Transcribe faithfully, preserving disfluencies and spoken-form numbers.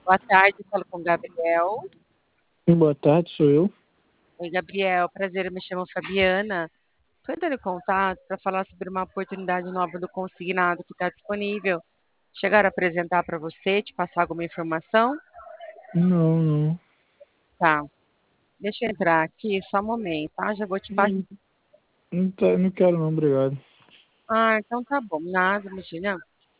Boa tarde, falo com o Gabriel. Boa tarde, sou eu. Oi, Gabriel, prazer, eu me chamo Fabiana. Estou entrando em contato para falar sobre uma oportunidade nova do consignado que está disponível. Chegaram a apresentar para você, te passar alguma informação? Não, não. Tá, deixa eu entrar aqui, só um momento, tá? Já vou te passar. Não, não, tá, não quero não, obrigado. Ah, então tá bom, nada, imagina.